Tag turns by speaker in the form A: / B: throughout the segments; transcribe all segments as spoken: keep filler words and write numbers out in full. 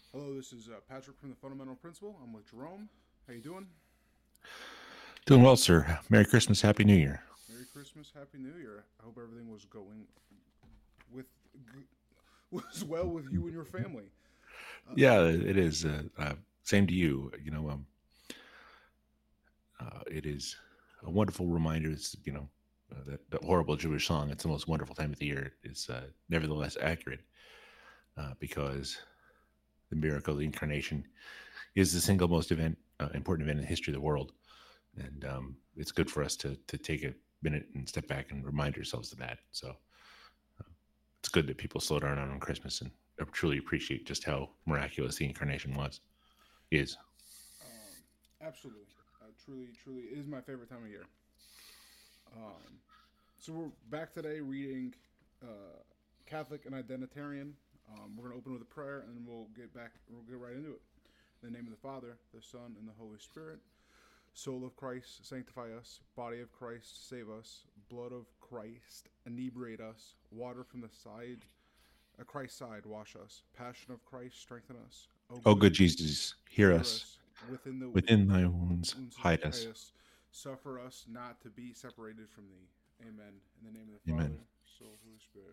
A: Hello, this is uh, Patrick from the Fundamental Principle. I'm with Jerome. How you doing?
B: Doing well, sir. Merry Christmas, Happy New Year.
A: Merry Christmas, Happy New Year. I hope everything was going with was well with you and your family.
B: Yeah, it is. Uh, uh, same to you. You know, um, uh, it is a wonderful reminder. It's, you know, uh, that, that horrible Jewish song, it's the most wonderful time of the year, is uh, nevertheless accurate uh, because the miracle of the incarnation is the single most event, uh, important event in the history of the world. And um, it's good for us to, to take a minute and step back and remind ourselves of that. So it's good that people slow down on Christmas and truly appreciate just how miraculous the incarnation was, is.
A: Um, Absolutely, uh, truly, truly, it is my favorite time of year. Um, so we're back today reading uh, Catholic and Identitarian. Um, we're going to open with a prayer, and then we'll get back. We'll get right into it. In the name of the Father, the Son, and the Holy Spirit. Soul of Christ, sanctify us. Body of Christ, save us. Blood of Christ, inebriate us. Water from the side, a Christ's side, wash us. Passion of Christ, strengthen us. O
B: Oh,
A: good,
B: good Jesus, hear
A: hear
B: us.
A: us. Within the
B: Within thy wounds,
A: wounds of
B: hide us.
A: Zacchaeus, suffer us not to be separated from thee. Amen. In the name of the
B: Amen.
A: Father, Soul, Holy Spirit.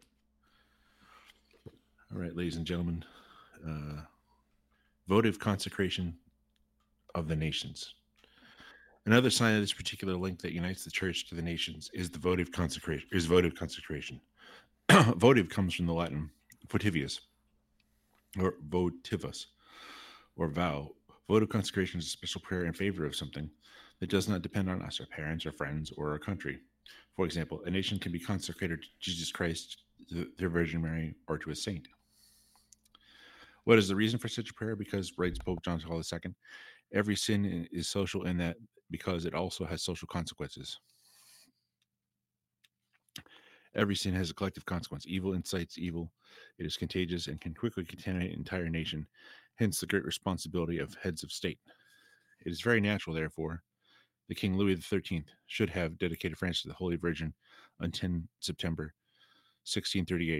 B: All right, ladies and gentlemen, uh, votive consecration of the nations. Another sign of this particular link that unites the church to the nations is the votive consecration. Is votive consecration. Votive comes from the Latin votivius or votivus or vow. Votive consecration is a special prayer in favor of something that does not depend on us, our parents, our friends, or our country. For example, a nation can be consecrated to Jesus Christ, to the Virgin Mary, or to a saint. What is the reason for such a prayer? Because, writes Pope John Paul the Second, every sin is social in that because it also has social consequences. Every sin has a collective consequence. Evil incites evil. It is contagious and can quickly contaminate an entire nation. Hence, the great responsibility of heads of state. It is very natural, therefore, that King Louis the Thirteenth should have dedicated France to the Holy Virgin on the tenth of September, sixteen thirty-eight.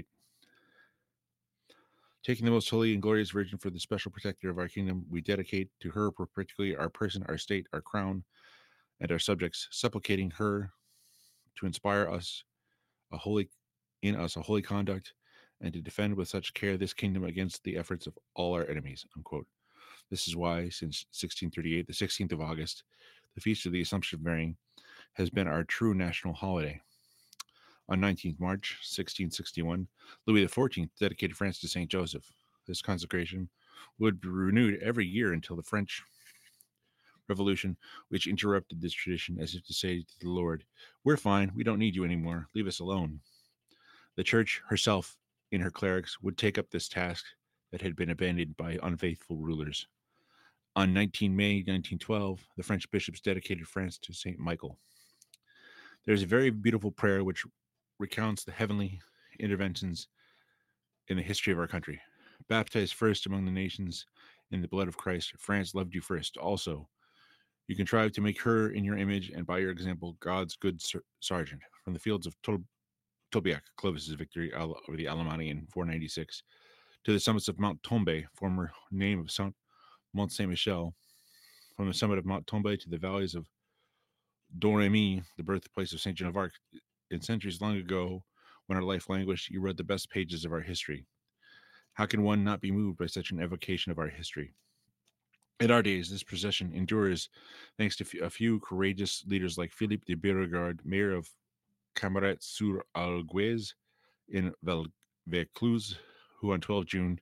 B: Taking the most holy and glorious Virgin for the special protector of our kingdom, we dedicate to her particularly our person, our state, our crown, and our subjects, supplicating her to inspire us a holy in us a holy conduct and to defend with such care this kingdom against the efforts of all our enemies. Unquote. This is why, since sixteen thirty-eight, the sixteenth of August, the feast of the Assumption of Mary, has been our true national holiday. On nineteenth of March, sixteen sixty-one, Louis the Fourteenth dedicated France to Saint Joseph. This consecration would be renewed every year until the French Revolution, which interrupted this tradition as if to say to the Lord, "We're fine, we don't need you anymore, leave us alone." The Church herself, in her clerics, would take up this task that had been abandoned by unfaithful rulers. On nineteenth of May nineteen twelve, the French bishops dedicated France to Saint Michael. There is a very beautiful prayer which recounts the heavenly interventions in the history of our country. Baptized first among the nations in the blood of Christ, France loved you first. Also, you contrived to make her in your image and by your example God's good ser- sergeant. From the fields of Tol- Tobiac, Clovis's victory over the Alemanni in four ninety-six, to the summits of Mount Tombe, former name of Saint Mont Saint Michel, from the summit of Mount Tombe to the valleys of Domremy, the birthplace of Saint Joan of Arc. In centuries long ago, when our life languished, you read the best pages of our history. How can one not be moved by such an evocation of our history? In our days, this procession endures thanks to f- a few courageous leaders like Philippe de Beauregard, mayor of Camaret sur Alguez in Val- Vaucluse, who on twelfth of June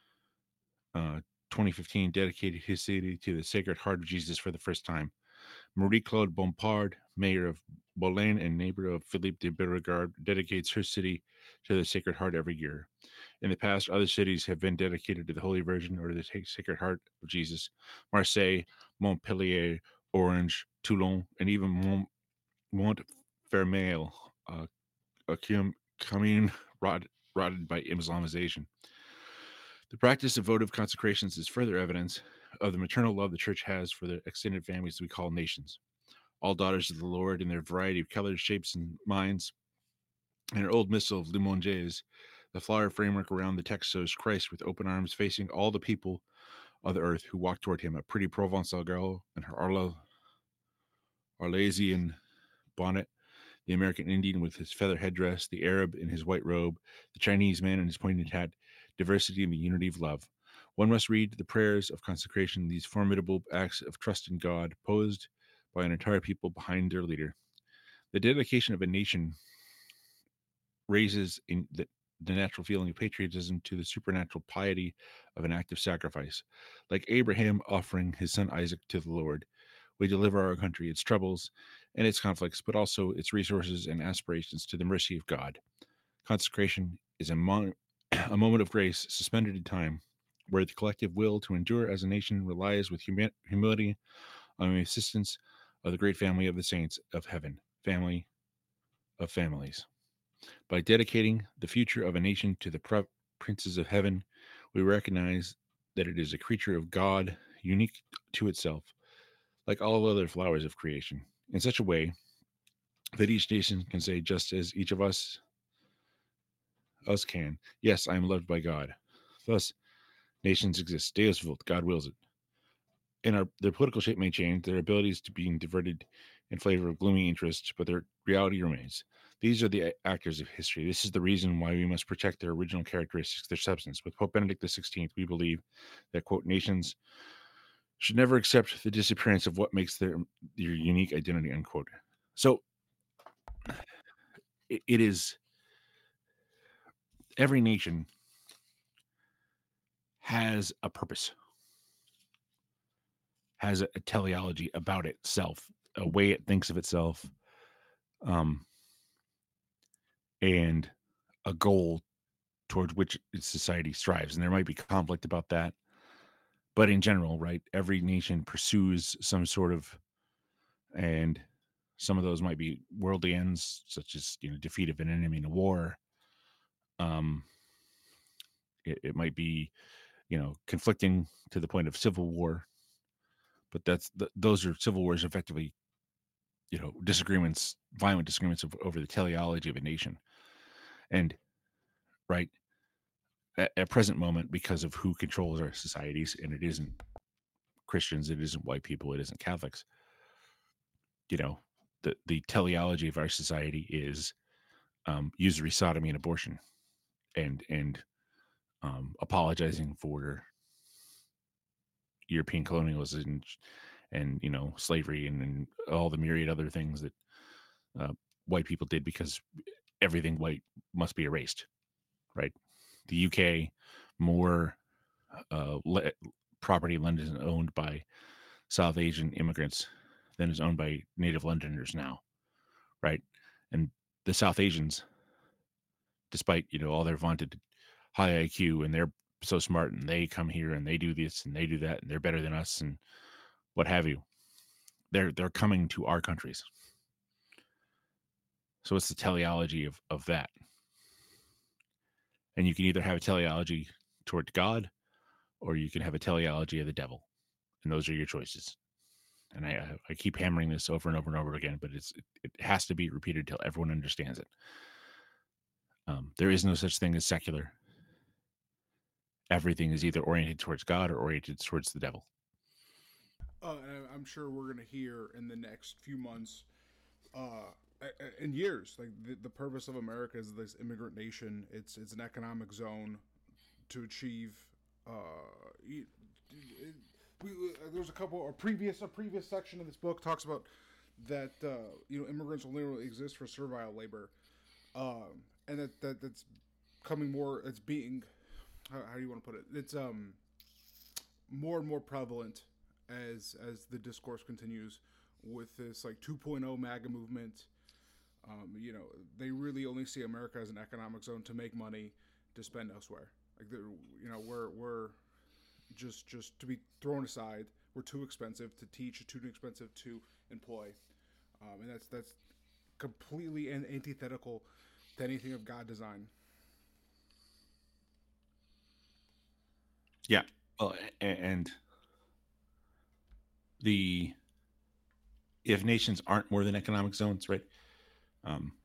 B: uh, twenty fifteen dedicated his city to the Sacred Heart of Jesus for the first time. Marie Claude Bompard, mayor of Boulogne and neighbor of Philippe de Beauregard, dedicates her city to the Sacred Heart every year. In the past, other cities have been dedicated to the Holy Virgin or the Sacred Heart of Jesus. Marseille, Montpellier, Orange, Toulon, and even Mont- Montfermeil, uh, a commune rotted, rotted by Islamization. The practice of votive consecrations is further evidence of the maternal love the Church has for the extended families we call nations. All daughters of the Lord in their variety of colors, shapes, and minds. In her old missal of Limoges, the flower framework around the text shows Christ with open arms facing all the people of the earth who walked toward him, a pretty Provençal girl in her Arla, Arlesian bonnet, the American Indian with his feather headdress, the Arab in his white robe, the Chinese man in his pointed hat, diversity in the unity of love. One must read the prayers of consecration, these formidable acts of trust in God, posed by an entire people behind their leader. The dedication of a nation raises in the, the natural feeling of patriotism to the supernatural piety of an act of sacrifice. Like Abraham offering his son Isaac to the Lord, we deliver our country, its troubles and its conflicts, but also its resources and aspirations to the mercy of God. Consecration is a, mon- a moment of grace suspended in time, where the collective will to endure as a nation relies with humi- humility on the assistance of the great family of the saints of heaven, family of families. By dedicating the future of a nation to the pre- princes of heaven, we recognize that it is a creature of God, unique to itself, like all other flowers of creation, in such a way that each nation can say, just as each of us us can, yes, I am loved by God. Thus, nations exist. Deus vult, God wills it. And our their political shape may change, their abilities to being diverted in favor of gloomy interests, but their reality remains. These are the actors of history. This is the reason why we must protect their original characteristics, their substance. With Pope Benedict the sixteenth, we believe that, quote, nations should never accept the disappearance of what makes their, their unique identity, unquote. So it, it is every nation has a purpose, has a, a teleology about itself, a way it thinks of itself, um, and a goal towards which its society strives. And there might be conflict about that. But in general, right, every nation pursues some sort of, and some of those might be worldly ends, such as, you know, defeat of an enemy in a war. Um, it, it might be, you know, conflicting to the point of civil war. But that's the, those are civil wars effectively, you know, disagreements, violent disagreements of, over the teleology of a nation. And right at, at present moment, because of who controls our societies, and it isn't Christians, it isn't white people, it isn't Catholics. You know, the the teleology of our society is um, usury, sodomy, and abortion, and and um, apologizing for European colonialism and, and you know slavery and, and all the myriad other things that uh, white people did, because everything white must be erased, right? The U K, more uh, le- property in London is owned by South Asian immigrants than is owned by native Londoners now, right? And the South Asians, despite, you know, all their vaunted high I Q and they're so smart and they come here and they do this and they do that and they're better than us and what have you, they're they're coming to our countries. So it's the teleology of of that. And you can either have a teleology toward God, or you can have a teleology of the devil, and those are your choices. And I I keep hammering this over and over and over again, but it's it, it has to be repeated until everyone understands it. Um, there is no such thing as secular. Everything is either oriented towards God or oriented towards the devil.
A: Uh, and I'm sure we're gonna hear in the next few months, uh, in years, like the, the purpose of America is this immigrant nation. It's it's an economic zone to achieve. Uh, it, it, we, uh, there's a couple. A previous a previous section of this book talks about that uh, you know immigrants only really exist for servile labor, um, and that, that that's coming more. It's being how, how do you want to put it? It's um more and more prevalent as as the discourse continues with this like 2.0 MAGA movement. Um, you know, they really only see America as an economic zone to make money to spend elsewhere. Like, you know, we're we're just just to be thrown aside. We're too expensive to teach, too expensive to employ, um, and that's that's completely an antithetical to anything of God design.
B: Yeah. Well, and the if nations aren't more than economic zones, right? Um,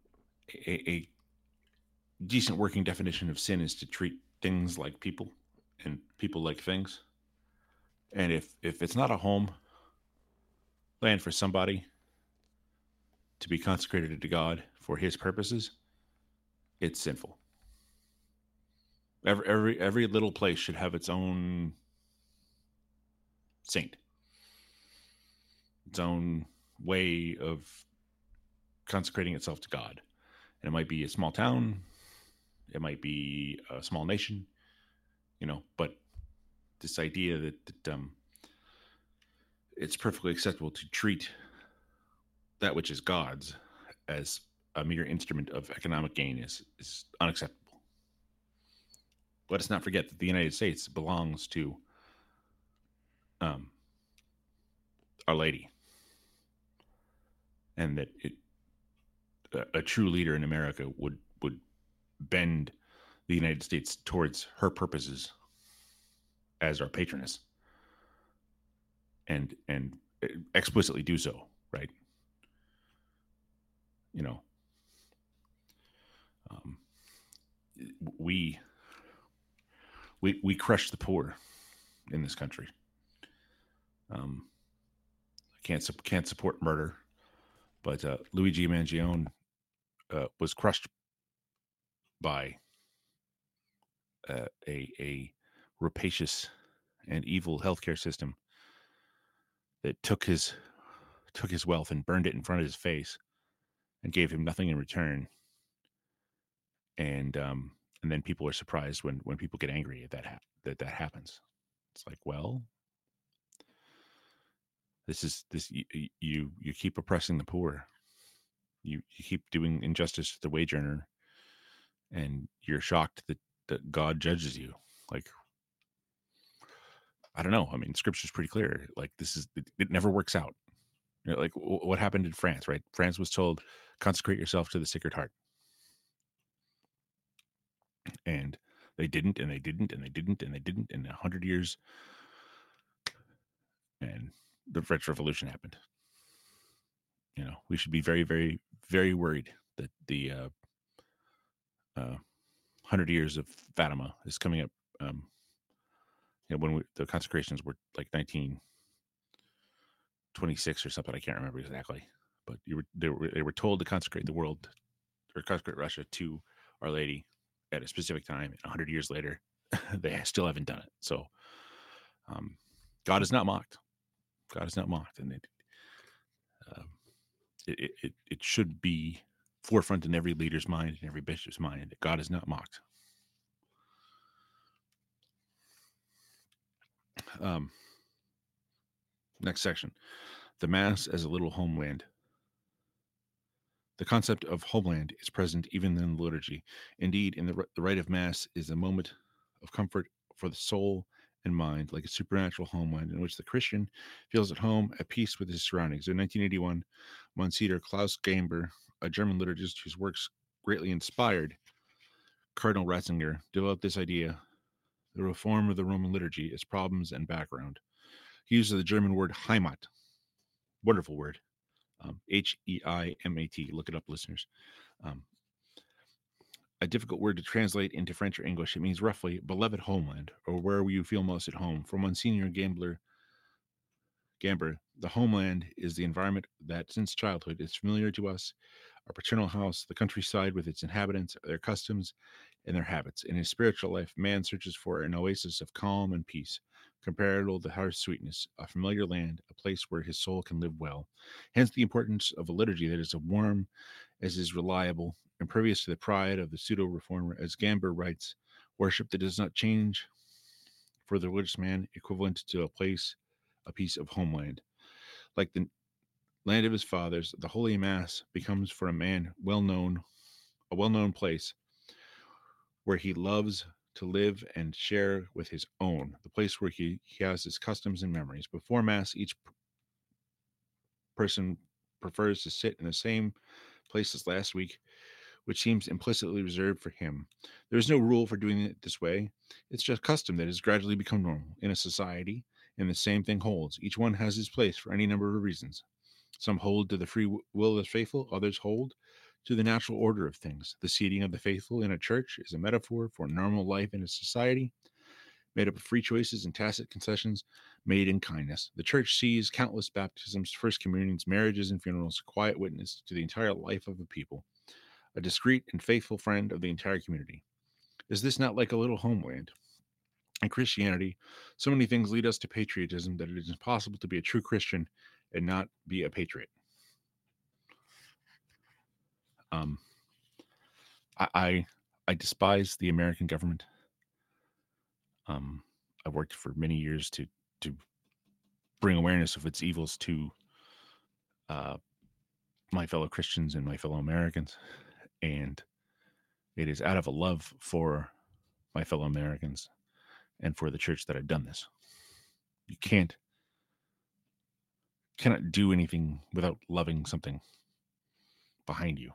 B: a, a decent working definition of sin is to treat things like people, and people like things. And if if it's not a home land for somebody to be consecrated to God for His purposes, it's sinful. Every every every little place should have its own saint, its own way of consecrating itself to God. And it might be a small town, it might be a small nation, you know, but this idea that, that um, it's perfectly acceptable to treat that which is God's as a mere instrument of economic gain is, is unacceptable. Let us not forget that the United States belongs to um, Our Lady, and that it, a, a true leader in America would would bend the United States towards her purposes as our patroness, and and explicitly do so, right? You know, um, we we we crush the poor in this country. Um, can't can't support murder, but uh, Luigi Mangione uh, was crushed by uh, a a rapacious and evil healthcare system that took his took his wealth and burned it in front of his face and gave him nothing in return. And um, and then people are surprised when when people get angry at that ha- that that happens. It's like, well, this is this you you, you keep oppressing the poor. You, you keep doing injustice to the wage earner, and you're shocked that, that God judges you. Like, I don't know. I mean, scripture's pretty clear. Like, this is it, it never works out. You know, like w- what happened in France, right? France was told, consecrate yourself to the Sacred Heart, and they didn't, and they didn't, and they didn't, and they didn't. In a hundred years, and the French Revolution happened. You know, we should be very, very, very worried that the uh, uh, hundred years of Fatima is coming up. Um, you know, when we, the consecrations were like nineteen twenty-six or something. I can't remember exactly, but you were they were they were told to consecrate the world or consecrate Russia to Our Lady at a specific time. And a hundred years later, they still haven't done it. So, um, God is not mocked. God is not mocked, and it, um, it it it should be forefront in every leader's mind and every bishop's mind that God is not mocked. Um, next section, the Mass as a little homeland. The concept of homeland is present even in the liturgy. Indeed, in the, the rite of Mass is a moment of comfort for the soul and mind, like a supernatural homeland in which the Christian feels at home, at peace with his surroundings. In nineteen eighty-one, Monsignor Klaus Gamber, a German liturgist whose works greatly inspired Cardinal Ratzinger, developed this idea, the reform of the Roman liturgy, its problems and background. He uses the German word Heimat, wonderful word, um, H E I M A T. Look it up, listeners. Um, a difficult word to translate into French or English. It means roughly beloved homeland, or where you feel most at home. For Monsignor Gambler, Gamber, the homeland is the environment that, since childhood, is familiar to us. Our paternal house, the countryside with its inhabitants, their customs, and their habits. In his spiritual life, man searches for an oasis of calm and peace, comparable to harsh sweetness, a familiar land, a place where his soul can live well. Hence the importance of a liturgy that is as warm as is reliable, impervious to the pride of the pseudo-reformer. As Gamber writes, worship that does not change for the religious man, equivalent to a place, a piece of homeland. Like the land of his fathers, the Holy Mass becomes for a man well known, a well known place where he loves to live and share with his own, the place where he, he has his customs and memories. Before Mass, each p- person prefers to sit in the same place as last week, which seems implicitly reserved for him. There is no rule for doing it this way. It's just custom that has gradually become normal in a society, and the same thing holds. Each one has his place for any number of reasons. Some hold to the free will of the faithful, others hold to the natural order of things. The seating of the faithful in a church is a metaphor for normal life in a society. made up of free choices and tacit concessions made in kindness. The church sees countless baptisms, first communions, marriages, and funerals, a quiet witness to the entire life of a people, a discreet and faithful friend of the entire community. Is this not like a little homeland? In Christianity, so many things lead us to patriotism that it is impossible to be a true Christian and not be a patriot. Um, I, I I despise the American government. Um, I worked for many years to to bring awareness of its evils to uh, my fellow Christians and my fellow Americans, and it is out of a love for my fellow Americans and for the church that I've done this. You can't cannot do anything without loving something behind you.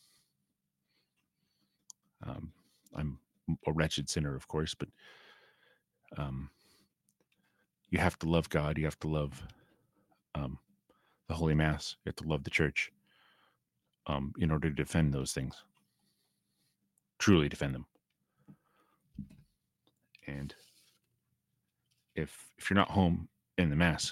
B: Um, I'm a wretched sinner, of course, but um, you have to love God. You have to love um, the Holy Mass. You have to love the church um, in order to defend those things, truly defend them. And if if you're not home in the Mass,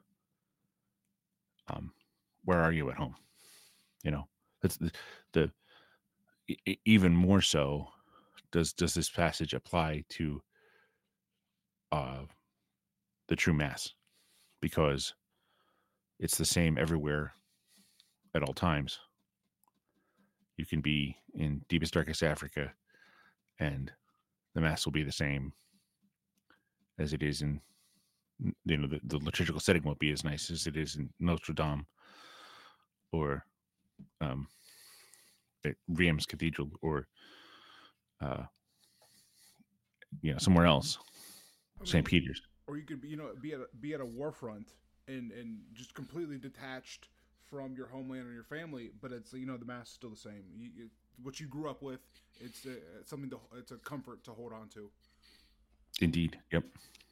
B: um, where are you at home? You know, that's the, the e- even more so. Does does this passage apply to uh, the true Mass? Because it's the same everywhere at all times. You can be in deepest, darkest Africa, and the Mass will be the same as it is in, you know, the, the liturgical setting won't be as nice as it is in Notre Dame or um, at Reims Cathedral or, uh, you know, somewhere else,
A: I
B: Saint
A: mean,
B: Peter's.
A: or you could be, you know, be at a, be at a war front and and just completely detached from your homeland or your family, but it's, you know, the Mass is still the same. You, you, what you grew up with, it's, uh, it's something to, it's a comfort to hold on to.
B: Indeed. Yep.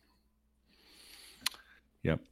B: Yep.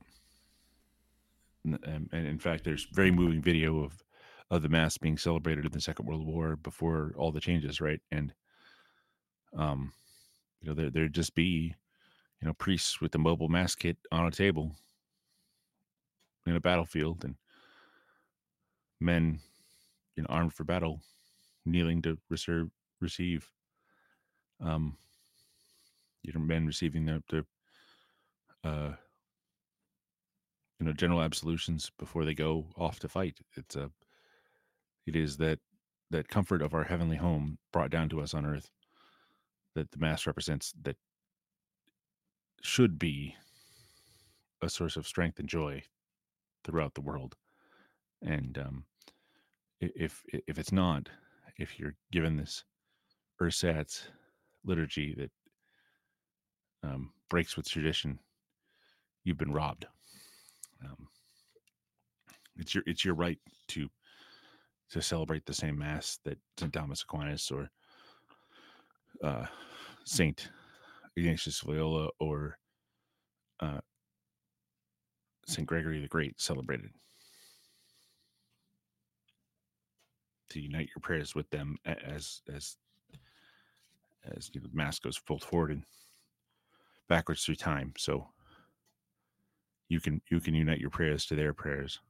B: And, and in fact, there's very moving video of of the Mass being celebrated in the Second World War before all the changes, right? And um, you know, there there'd just be, you know, priests with the mobile Mass kit on a table in a battlefield, and men, you know, armed for battle, kneeling to reserve, receive, um, you know, men receiving their, their uh, you know, general absolutions before they go off to fight. It's a, it is that that comfort of our heavenly home brought down to us on earth that the Mass represents, that should be a source of strength and joy throughout the world. And um, if if it's not, if you're given this ersatz liturgy that um, breaks with tradition, you've been robbed. Um, it's your it's your right to to celebrate the same Mass that Saint Thomas Aquinas or uh, Saint Ignatius Loyola or uh, Saint Gregory the Great celebrated. To unite your prayers with them as as as you know, the Mass goes full forward and backwards through time, so you can you can unite your prayers to their prayers.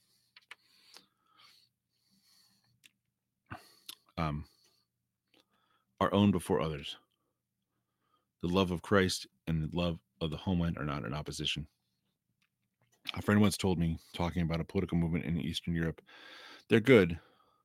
B: Um, our own before others. The love of Christ and the love of the homeland are not in opposition. A friend once told me, talking about a political movement in Eastern Europe, they're good,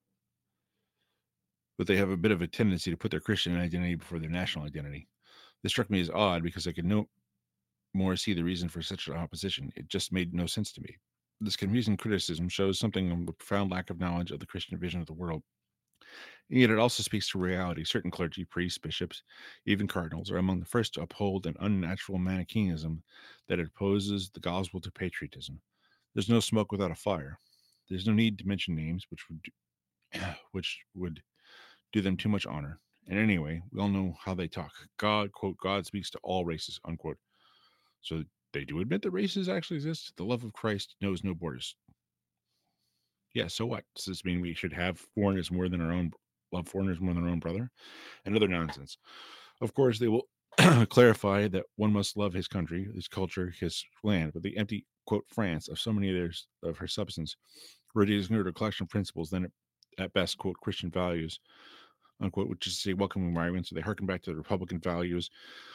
B: but they have a bit of a tendency to put their Christian identity before their national identity. This struck me as odd because I could no more see the reason for such an opposition. It just made no sense to me. This confusing criticism shows something of a profound lack of knowledge of the Christian vision of the world. And yet it also speaks to reality. Certain clergy, priests, bishops, even cardinals are among the first to uphold an unnatural Manichaeism that opposes the gospel to patriotism. There's no smoke without a fire. There's no need to mention names, which would do, which would do them too much honor. And anyway, we all know how they talk. God, quote, God speaks to all races, unquote. So they do admit that races actually exist. The love of Christ knows no borders. Yeah, so what? Does this mean we should have foreigners more than our own, love foreigners more than our own brother? And other nonsense. Of course, they will clarify that one must love his country, his culture, his land, but the empty, quote, France of so many of, their, of her substance, reducing her to a collection of principles, then at best, quote, Christian values, unquote, which is to say welcoming migrants. So they harken back to the Republican values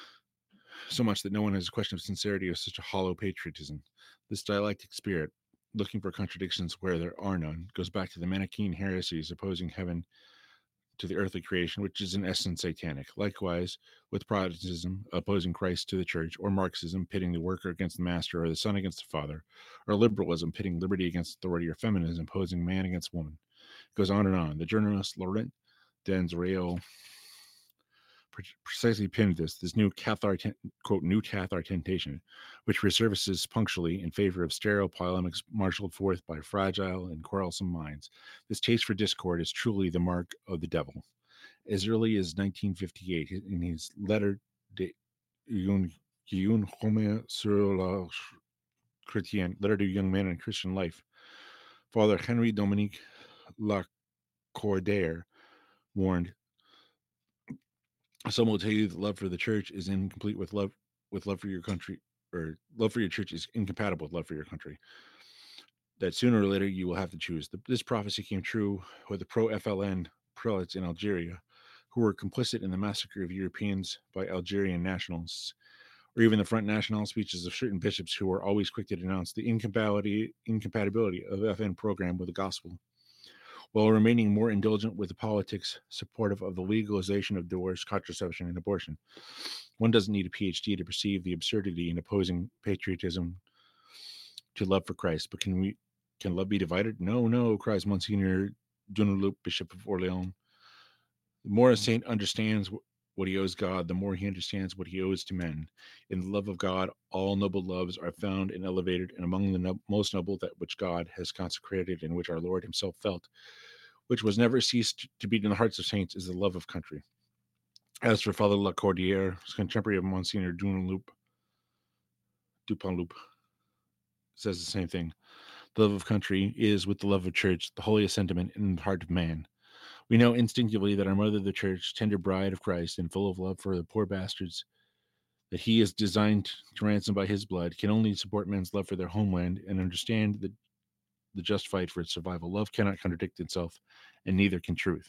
B: so much that no one has a question of sincerity or such a hollow patriotism. This dialectic spirit, looking for contradictions where there are none, goes back to the Manichaean heresies opposing heaven to the earthly creation, which is in essence satanic. Likewise, with Protestantism opposing Christ to the church, or Marxism pitting the worker against the master, or the son against the father, or liberalism pitting liberty against authority, or feminism opposing man against woman. It goes on and on. The journalist Laurent Denzreau precisely pinned this, this new Cathar, quote, new Cathar temptation, which resurfaces punctually in favor of sterile polemics marshaled forth by fragile and quarrelsome minds. This taste for discord is truly the mark of the devil. As early as nineteen fifty-eight, in his letter de un, un homme sur la chrétienne, letter to a young man in Christian life, Father Henry Dominique Lacordaire warned, some will tell you that love for the church is incomplete with love with love for your country, or love for your church is incompatible with love for your country. That sooner or later you will have to choose. The, this prophecy came true with the pro-F L N prelates in Algeria, who were complicit in the massacre of Europeans by Algerian nationalists, or even the Front National speeches of certain bishops who were always quick to denounce the incompatibility incompatibility of the F N program with the gospel, while remaining more indulgent with the politics supportive of the legalization of divorce, contraception, and abortion. One doesn't need a P H D to perceive the absurdity in opposing patriotism to love for Christ. But can we can love be divided? No, no, cries Monsignor Dunlop, Bishop of Orleans. The more a saint understands what he owes God, the more he understands what he owes to men. In the love of God, all noble loves are found and elevated, and among the no- most noble that which God has consecrated and which our Lord himself felt, which was never ceased to beat in the hearts of saints, is the love of country. As for Father Lacordaire, contemporary of Monsignor Dunlop, Dupanloup, says the same thing. The love of country is, with the love of church, the holiest sentiment in the heart of man. We know instinctively that our mother, the church, tender bride of Christ, and full of love for the poor bastards that he is designed to ransom by his blood, can only support men's love for their homeland and understand the, the just fight for its survival. Love cannot contradict itself, and neither can truth.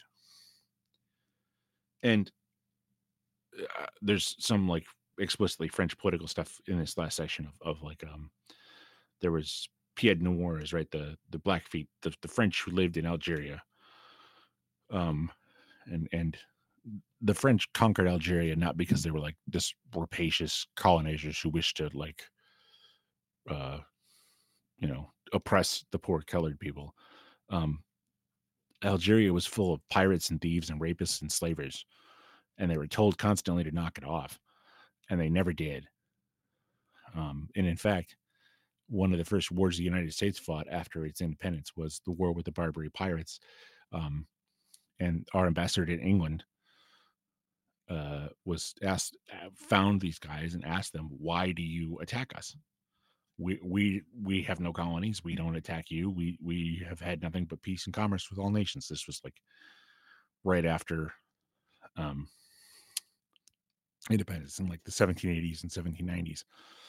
B: And uh, there's some like explicitly French political stuff in this last section of, of like um there was Pied Noirs, right? The the Blackfeet, the, the French who lived in Algeria. Um and and the French conquered Algeria not because they were like this rapacious colonizers who wished to like uh you know oppress the poor colored people. Um Algeria was full of pirates and thieves and rapists and slavers, and they were told constantly to knock it off, and they never did. Um, and in fact, one of the first wars the United States fought after its independence was the war with the Barbary pirates. Um, and our ambassador in England uh, was asked, found these guys and asked them, "Why do you attack us? We we we have no colonies. We don't attack you. We we have had nothing but peace and commerce with all nations." This was like right after um, independence in like the seventeen eighties and seventeen nineties.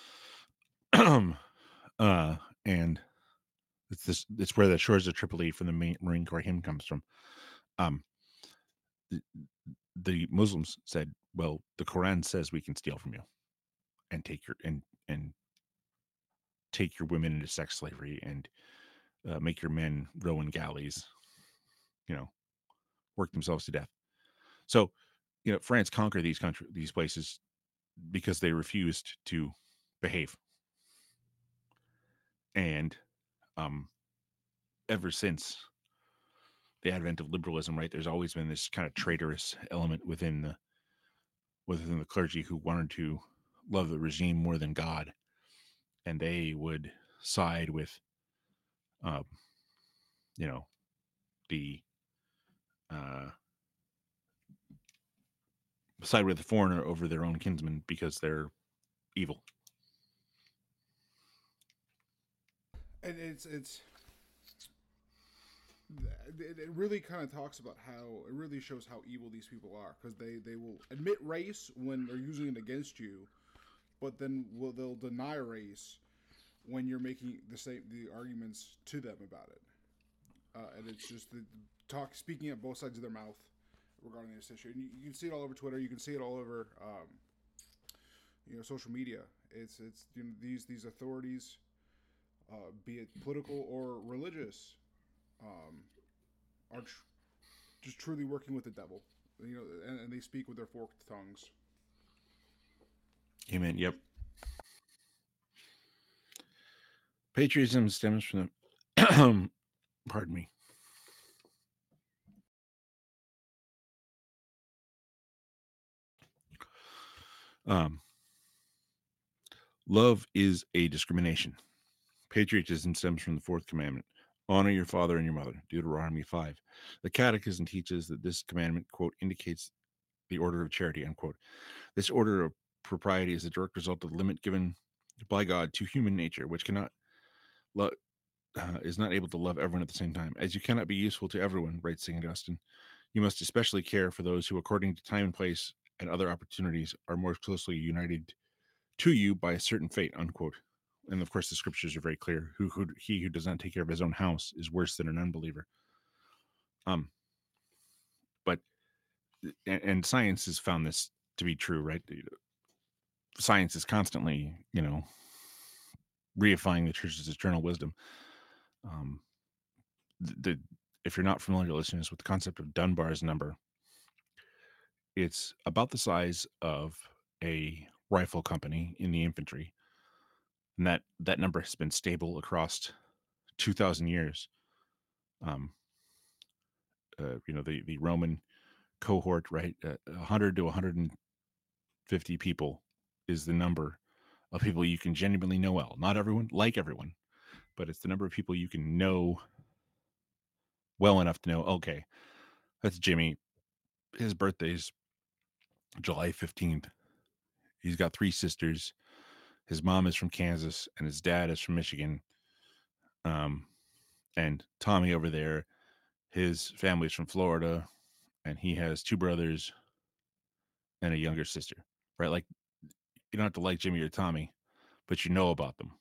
B: uh, and it's this. It's where the shores of Tripoli from the Marine Corps hymn comes from. Um, the, the Muslims said, "Well, the Quran says we can steal from you, and take your and and take your women into sex slavery, and uh, make your men row in galleys, you know, work themselves to death." So, you know, France conquered these country these places because they refused to behave, and um, ever since the advent of liberalism, right, there's always been this kind of traitorous element within the within the clergy who wanted to love the regime more than God, and they would side with, um, you know, the uh, side with the foreigner over their own kinsmen because they're evil.
A: And it's it's it, it really kind of talks about how it really shows how evil these people are, because they they will admit race when they're using it against you, but then will they'll deny race when you're making the same the arguments to them about it. Uh, and it's just the talk speaking at both sides of their mouth regarding this issue. And you, you can see it all over Twitter. You can see it all over, um, you know, social media. It's it's you know, these these authorities, uh, be it political or religious, um, are tr- just truly working with the devil. You know, and, and they speak with their forked tongues.
B: Amen. Yep. Patriotism stems from the. Pardon me. Um, love is a discrimination. Patriotism stems from the fourth commandment. Honor your father and your mother. Deuteronomy five. The Catechism teaches that this commandment, quote, indicates the order of charity, unquote. This order of propriety is a direct result of the limit given by God to human nature, which cannot love, uh, is not able to love everyone at the same time. As you cannot be useful to everyone, writes Saint Augustine, you must especially care for those who, according to time and place and other opportunities, are more closely united to you by a certain fate, unquote. And of course, the scriptures are very clear. Who, who he who does not take care of his own house is worse than an unbeliever. Um, but and, and science has found this to be true, right? Science is constantly, you know, reifying the church's eternal wisdom. Um, the, the if you're not familiar, listeners, with the concept of Dunbar's number, it's about the size of a rifle company in the infantry, and that that number has been stable across two thousand years. Um, uh, you know, the the Roman cohort, right? Uh, one hundred to one hundred fifty people is the number of people you can genuinely know well. Not everyone, like everyone, but it's the number of people you can know well enough to know, okay, that's Jimmy. His birthday's July fifteenth. He's got three sisters. His mom is from Kansas and his dad is from Michigan. Um, and Tommy over there, his family's from Florida, and he has two brothers and a younger sister, right? Like, you don't have to like Jimmy or Tommy, but you know about them.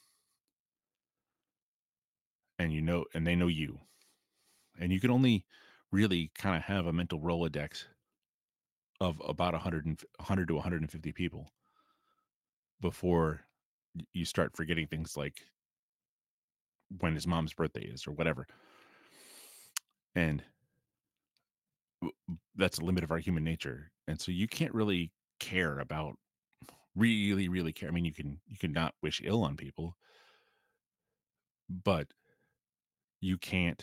B: And you know, and they know you. And you can only really kind of have a mental Rolodex of about one hundred, one hundred to one hundred fifty people before you start forgetting things like when his mom's birthday is or whatever. And that's the limit of our human nature. And so you can't really care about really, really care. I mean, you can, you can not wish ill on people, but you can't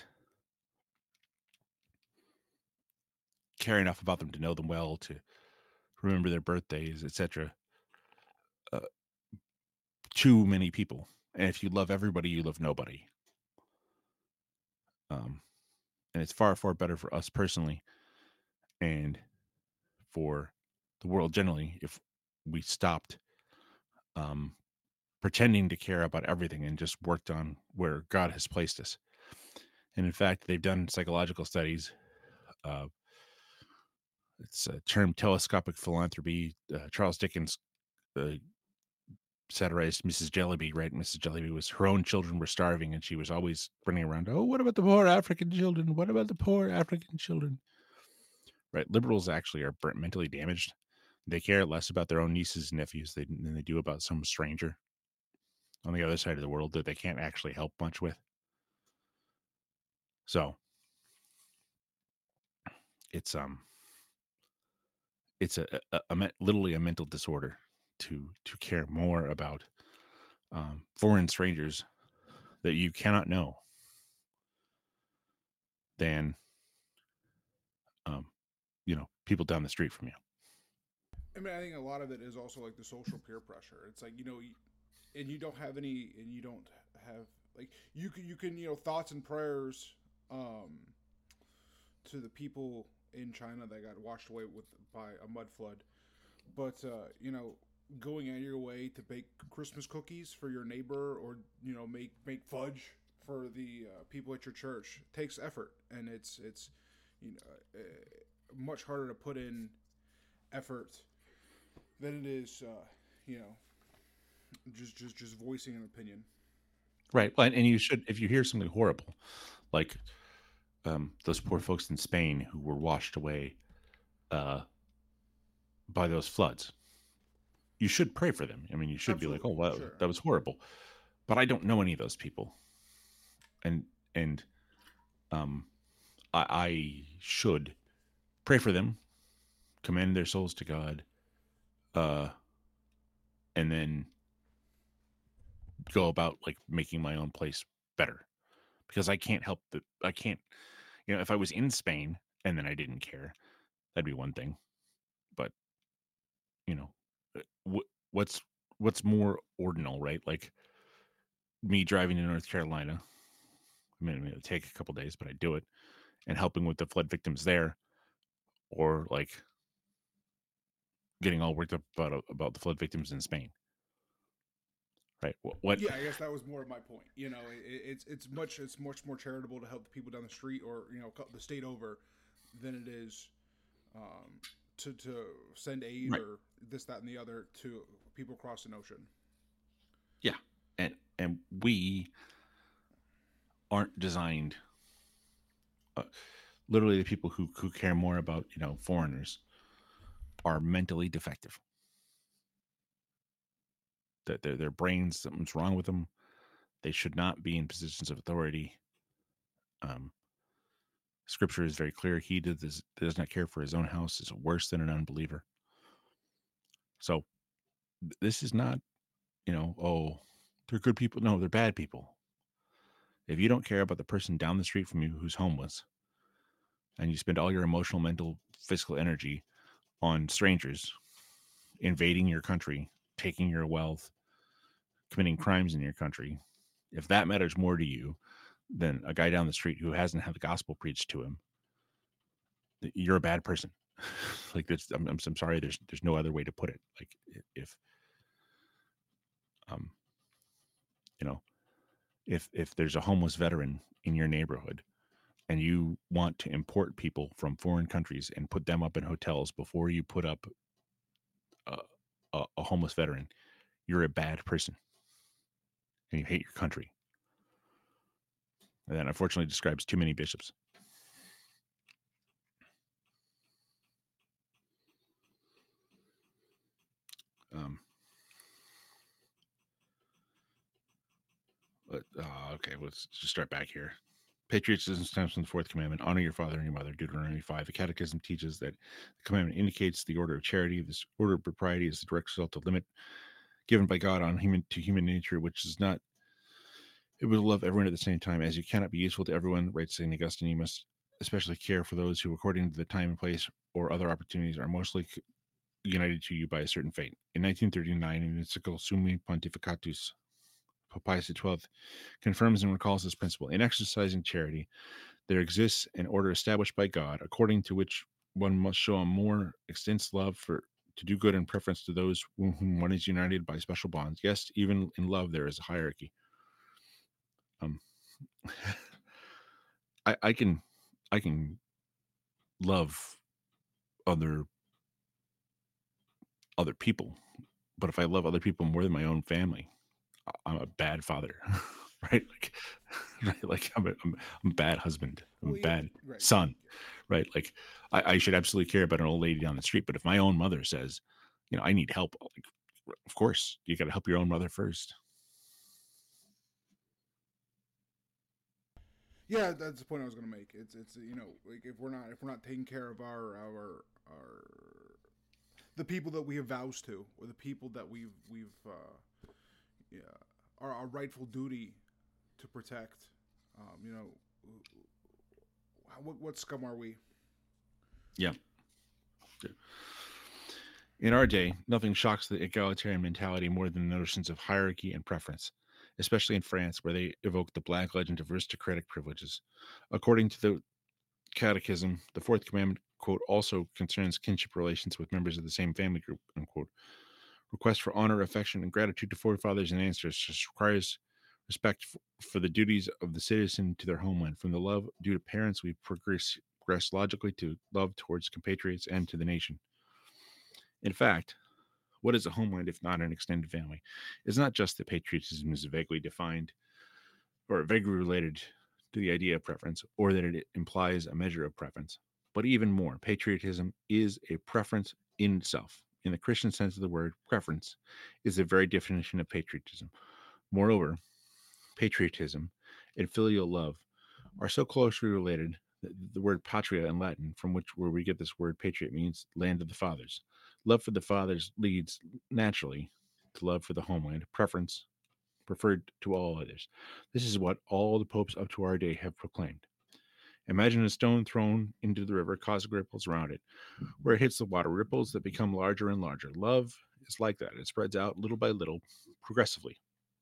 B: care enough about them to know them well, to remember their birthdays, et cetera. Uh, too many people. And if you love everybody, you love nobody. Um, and it's far, far better for us personally and for the world generally if we stopped um, pretending to care about everything and just worked on where God has placed us. And in fact, they've done psychological studies. Uh, it's a term, telescopic philanthropy. Uh, Charles Dickens uh, satirized Missus Jellyby, right? Missus Jellyby was, her own children were starving and she was always running around, oh, what about the poor African children? What about the poor African children? Right? Liberals actually are mentally damaged. They care less about their own nieces and nephews than they do about some stranger on the other side of the world that they can't actually help much with. So it's um it's a, a, a literally a mental disorder to to care more about um, foreign strangers that you cannot know than um, you know, people down the street from you.
A: I mean, I think a lot of it is also like the social peer pressure. It's like, you know, and you don't have any, and you don't have like you can you can you know thoughts and prayers um, to the people in China that got washed away with by a mud flood, but uh, you know, going out of your way to bake Christmas cookies for your neighbor, or you know, make make fudge for the uh, people at your church takes effort, and it's it's you know uh, much harder to put in effort than it is uh, you know just just just voicing an opinion.
B: Right. Well, and you should, if you hear something horrible, like um, those poor folks in Spain who were washed away uh, by those floods, you should pray for them. I mean, you should be like,
A: Absolutely,
B: "Oh, wow,
A: sure.
B: that was horrible," but I don't know any of those people, and and um, I, I should pray for them, commend their souls to God, uh, and then go about like making my own place better, because I can't help the I can't, you know, if I was in Spain and then I didn't care, that'd be one thing, but you know, uh, wh- what's what's more ordinal, right? Like me driving to North Carolina. I mean, it'll take a couple days, but I do it, and helping with the flood victims there, or like getting all worked up about about the flood victims in Spain, right? What? what
A: Yeah, I guess that was more of my point. You know, it, it's it's much it's much more charitable to help the people down the street or you know the state over than it is um, to to send aid
B: right?
A: or this that and the other to people across an ocean.
B: Yeah, and and we aren't designed. Uh, literally, the people who who care more about you know foreigners are mentally defective. That their their brains, something's wrong with them. They should not be in positions of authority. Um, Scripture is very clear. He did this, does not care for his own house is worse than an unbeliever. So th- this is not, you know, oh, they're good people. No, they're bad people. If you don't care about the person down the street from you who's homeless, and you spend all your emotional, mental, physical energy on strangers invading your country, taking your wealth, committing crimes in your country, if that matters more to you than a guy down the street who hasn't had the gospel preached to him, you're a bad person. Like this, I'm, I'm, I'm sorry. There's there's no other way to put it. Like if um you know if if there's a homeless veteran in your neighborhood and you want to import people from foreign countries and put them up in hotels before you put up a, a, a homeless veteran, you're a bad person and you hate your country. And that unfortunately describes too many bishops. Um, but, uh, okay, let's just start back here. Patriotism stems from the fourth commandment: honor your father and your mother. Deuteronomy five. The Catechism teaches that the commandment indicates the order of charity. This order of propriety is the direct result of limit given by God on human to human nature, which is not it will love everyone at the same time. As you cannot be useful to everyone, writes Saint Augustine, you must especially care for those who, according to the time and place or other opportunities, are mostly united to you by a certain fate. In nineteen thirty-nine, in encyclical Summi Pontificatus, Pope Pius the twelfth confirms and recalls this principle. In exercising charity, there exists an order established by God, according to which one must show a more extensive love for to do good in preference to those whom one is united by special bonds. Yes, even in love there is a hierarchy. Um, I, I can, I can love other other people, but if I love other people more than my own family, I- I'm a bad father, right? Like, right? Like I'm a, I'm, I'm a bad husband. I'm
A: Well,
B: a
A: yeah,
B: bad
A: right.
B: son, right? Like I, I should absolutely care about an old lady down the street, but if my own mother says, you know, I need help, like, of course, you got to help your own mother first.
A: Yeah, that's the point I was going to make. It's it's you know like if we're not if we're not taking care of our our our the people that we have vows to or the people that we've we've uh, yeah our, our rightful duty to protect. Um, you know, what what scum are we?
B: Yeah. In our day, nothing shocks the egalitarian mentality more than the notions of hierarchy and preference, especially in France, where they evoke the black legend of aristocratic privileges. According to the Catechism, the fourth commandment, quote, also concerns kinship relations with members of the same family group, unquote. Request for honor, affection, and gratitude to forefathers and ancestors requires respect f- for the duties of the citizen to their homeland. From the love due to parents, we progress, progress logically to love towards compatriots and to the nation. In fact, what is a homeland if not an extended family? It's not just that patriotism is vaguely defined or vaguely related to the idea of preference, or that it implies a measure of preference, but even more, patriotism is a preference in itself. In the Christian sense of the word, preference is the very definition of patriotism. Moreover, patriotism and filial love are so closely related that the word patria in Latin, from which where we get this word patriot, means land of the fathers. Love for the fathers leads naturally to love for the homeland, preference preferred to all others. This is what all the popes up to our day have proclaimed. Imagine a stone thrown into the river, causing ripples around it. Where it hits the water, ripples that become larger and larger. Love is like that. It spreads out little by little, progressively.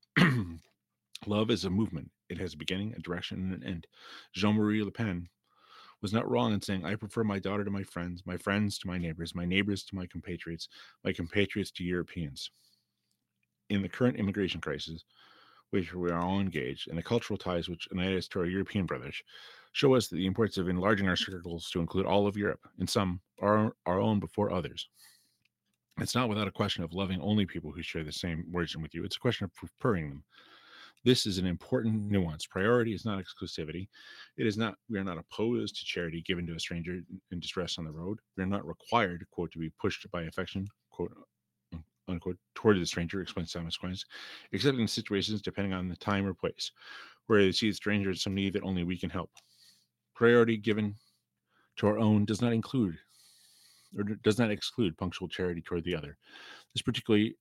B: Love is a movement. It has a beginning, a direction, and an end. Jean-Marie Le Pen was not wrong in saying, I prefer my daughter to my friends, my friends to my neighbors, my neighbors to my compatriots, my compatriots to Europeans. In the current immigration crisis, which we are all engaged, and the cultural ties which unite us to our European brothers, show us the importance of enlarging our circles to include all of Europe, and some our, our own before others. It's not without a question of loving only people who share the same origin with you. It's a question of preferring them. This is an important nuance. Priority is not exclusivity. It is not, we are not opposed to charity given to a stranger in distress on the road. We are not required, quote, to be pushed by affection, quote, unquote, toward the stranger, explains Thomas Aquinas, except in situations depending on the time or place, where they see the stranger in some need that only we can help. Priority given to our own does not include or does not exclude punctual charity toward the other. This is particularly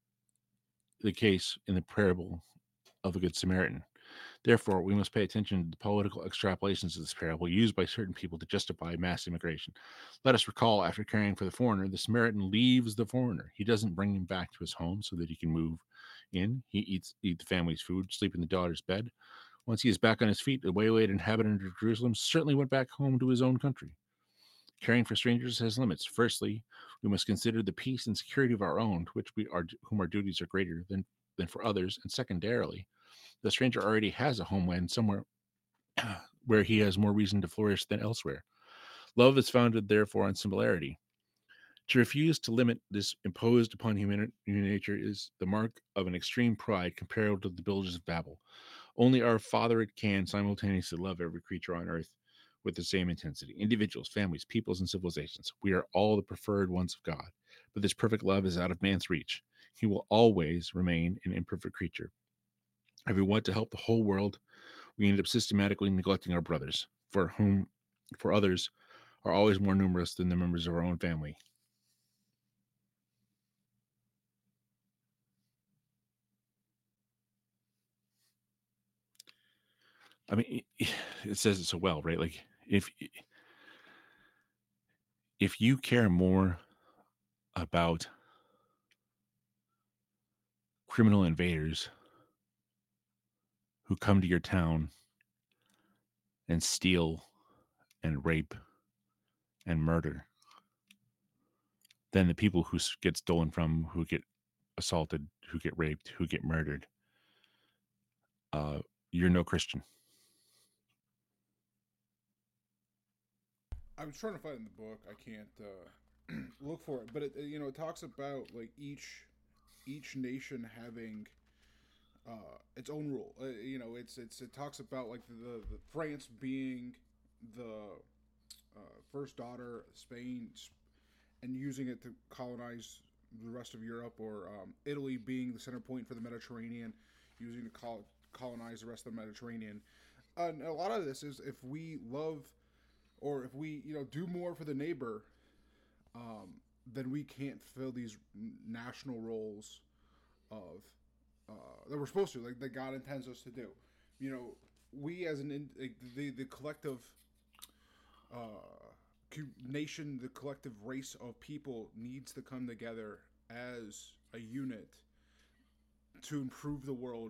B: the case in the parable of the Good Samaritan. Therefore, we must pay attention to the political extrapolations of this parable used by certain people to justify mass immigration. Let us recall, after caring for the foreigner, the Samaritan leaves the foreigner. He doesn't bring him back to his home so that he can move in. He eats eat the family's food, sleep in the daughter's bed. Once he is back on his feet, the waylaid inhabitant of Jerusalem certainly went back home to his own country. Caring for strangers has limits. Firstly, we must consider the peace and security of our own, to which we are, whom our duties are greater than, than for others. And secondarily, the stranger already has a homeland somewhere where he has more reason to flourish than elsewhere. Love is founded, therefore, on similarity. To refuse to limit this imposed upon human, human nature is the mark of an extreme pride comparable to the builders of Babel. Only our Father can simultaneously love every creature on earth with the same intensity. Individuals, families, peoples, and civilizations. We are all the preferred ones of God. But this perfect love is out of man's reach. He will always remain an imperfect creature. If we want to help the whole world, we end up systematically neglecting our brothers, for whom, for others, are always more numerous than the members of our own family. I mean, it says it so well, right? Like, if if you care more about criminal invaders who come to your town and steal and rape and murder than the people who get stolen from, who get assaulted, who get raped, who get murdered, uh, you're no Christian.
A: I was trying to find it in the book. I can't uh, look for it, but it, you know it talks about like each each nation having uh, its own rule. Uh, you know, it's it's it talks about like the, the, the France being the uh, first daughter, Spain, and using it to colonize the rest of Europe, or um, Italy being the center point for the Mediterranean, using to col- colonize the rest of the Mediterranean. Uh, and a lot of this is if we love, or if we you know do more for the neighbor, um, then we can't fill these national roles of uh, that we're supposed to, like that God intends us to do. You know, we as an like, the the collective uh, nation, the collective race of people needs to come together as a unit to improve the world.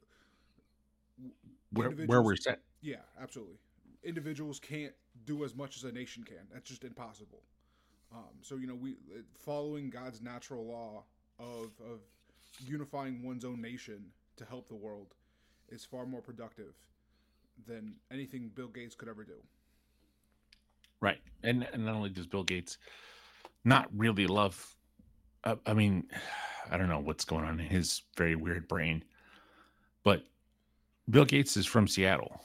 B: Where where
A: Individuals,
B: we're set.
A: yeah, absolutely. Individuals can't do as much as a nation can. That's just impossible. Um, so you know, we following God's natural law of of unifying one's own nation to help the world is far more productive than anything Bill Gates could ever do.
B: Right. And, and not only does Bill Gates not really love, uh, I mean, I don't know what's going on in his very weird brain, but Bill Gates is from Seattle.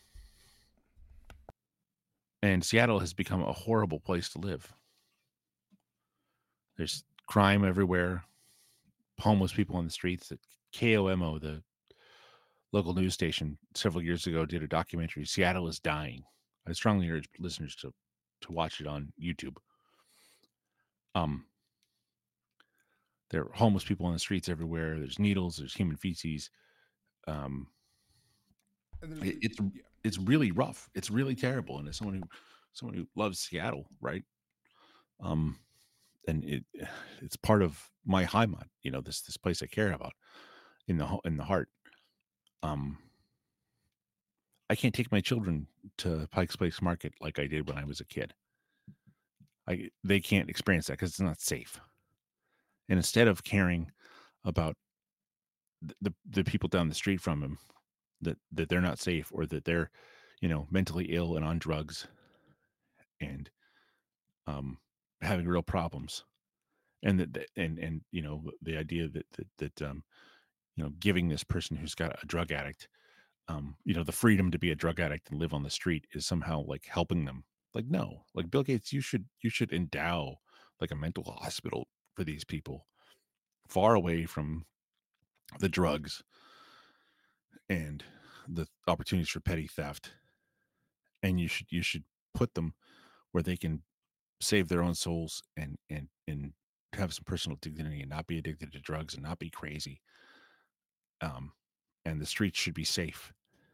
B: And Seattle has become a horrible place to live. There's crime everywhere, homeless people on the streets. K O M O, the local news station, several years ago did a documentary, Seattle is Dying. I strongly urge listeners to, to watch it on YouTube. Um, there are homeless people on the streets everywhere. There's needles. There's human feces. Um, it, it's
A: yeah.
B: it's really rough. It's really terrible. And as someone who someone who loves Seattle, right? Um, and it it's part of my Heimat. You know, this this place I care about in the in the heart. Um, I can't take my children to Pike's Place Market like I did when I was a kid. I they can't experience that because it's not safe. And instead of caring about the, the the people down the street from him, that that they're not safe or that they're, you know, mentally ill and on drugs and um having real problems, and that that- and and you know the idea that that that um you know giving this person who's got a drug addict um you know the freedom to be a drug addict and live on the street is somehow like helping them. Like, no, like Bill Gates, you should you should endow like a mental hospital for these people, far away from the drugs and the opportunities for petty theft, and you should you should put them where they can save their own souls and and and have some personal dignity and not be addicted to drugs and not be crazy. Um, and the streets should be safe,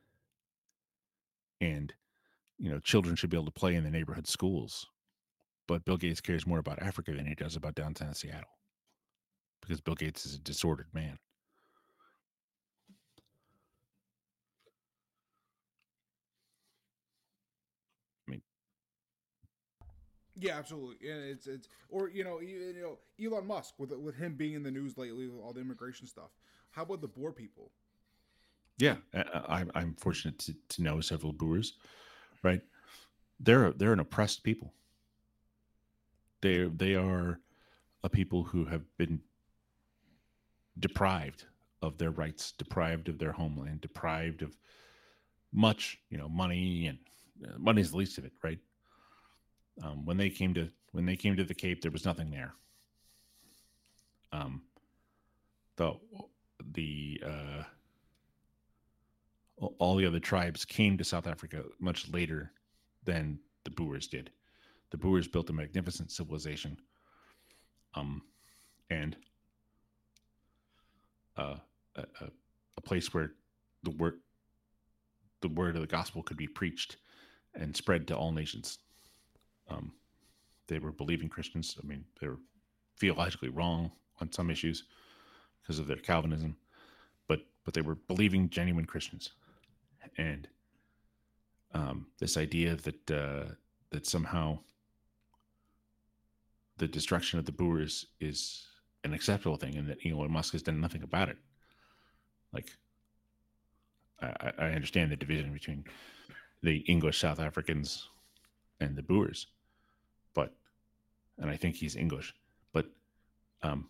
B: and you know children should be able to play in the neighborhood schools. But Bill Gates cares more about Africa than he does about downtown Seattle because Bill Gates is a disordered man. I mean,
A: Yeah, absolutely. And it's it's or you know you, you know Elon Musk with with him being in the news lately with all the immigration stuff. How about the Boer people?
B: yeah, I, I'm I'm fortunate to, to know several Boers, right? They're they're an oppressed people. They they are a people who have been deprived of their rights, deprived of their homeland, deprived of much, you know, money, and uh, money is the least of it, right? Um, when they came to when they came to the Cape, there was nothing there. Um, the the uh, all the other tribes came to South Africa much later than the Boers did. The Boers built a magnificent civilization, um, and uh, a, a, a place where the word the word of the gospel could be preached and spread to all nations. Um, they were believing Christians. I mean, they were theologically wrong on some issues because of their Calvinism, but but they were believing genuine Christians. And um, this idea that uh, that somehow the destruction of the Boers is an acceptable thing, and that Elon Musk has done nothing about it. Like, I, I understand the division between the English South Africans and the Boers, but and I think he's English, but um,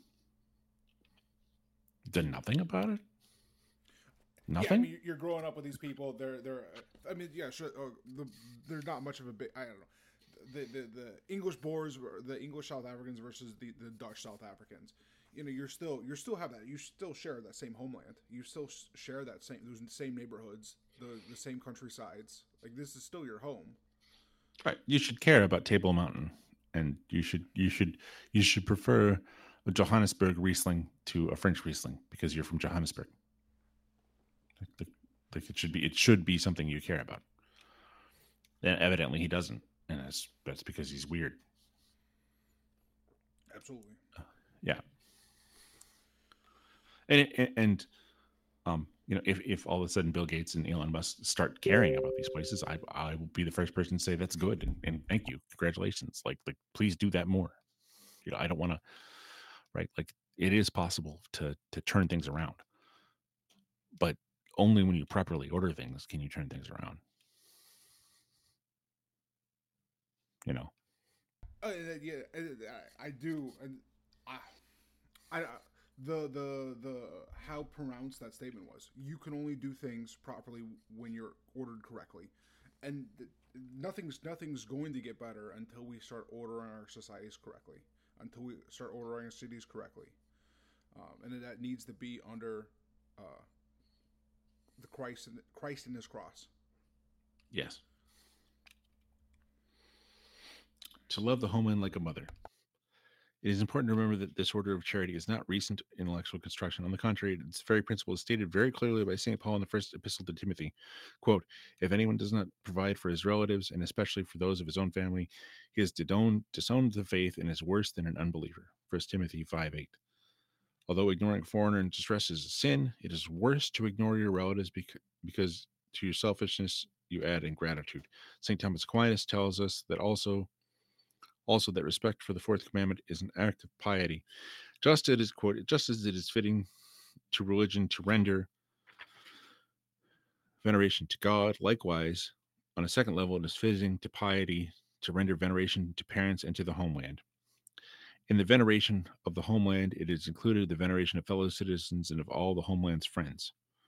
B: done nothing about it. Nothing.
A: Yeah, I mean, you're growing up with these people. They're they're. I mean, yeah, sure. Uh, the, there's not much of a big. I don't know. The, the the English Boers, the English South Africans versus the, the Dutch South Africans. You know, you're still you still have that. You still share that same homeland. You still share that same those same neighborhoods, the the same countrysides. Like, this is still your home.
B: Right. You should care about Table Mountain, and you should you should you should prefer a Johannesburg Riesling to a French Riesling because you're from Johannesburg. Like, like it should be it should be something you care about. And evidently he doesn't, and that's that's because he's weird.
A: Absolutely.
B: Uh, yeah. And and, and um, you know, if, if all of a sudden Bill Gates and Elon Musk start caring about these places, I I will be the first person to say that's good and, and thank you, congratulations. Like like please do that more. You know, I don't want to. Right, like it is possible to to turn things around, but only when you properly order things can you turn things around. You know.
A: Uh, yeah, I, I do. And I, I, the the the how pronounced that statement was. You can only do things properly when you're ordered correctly, and th- nothing's nothing's going to get better until we start ordering our societies correctly. Until we start ordering our cities correctly, um, and that needs to be under uh, the Christ and Christ in His cross.
B: Yes. To love the homeland like a mother. It is important to remember that this order of charity is not recent intellectual construction. On the contrary, its very principle is stated very clearly by Saint Paul in the first epistle to Timothy. Quote, if anyone does not provide for his relatives, and especially for those of his own family, he has disowned, disowned the faith and is worse than an unbeliever. First Timothy five eight. Although ignoring a foreigner in distress is a sin, it is worse to ignore your relatives because, because to your selfishness you add ingratitude. Saint Thomas Aquinas tells us that also also that respect for the fourth commandment is an act of piety, just as it is quoted, just as it is fitting to religion to render veneration to God. Likewise, on a second level, it is fitting to piety to render veneration to parents and to the homeland. In the veneration of the homeland, it is included the veneration of fellow citizens and of all the homeland's friends.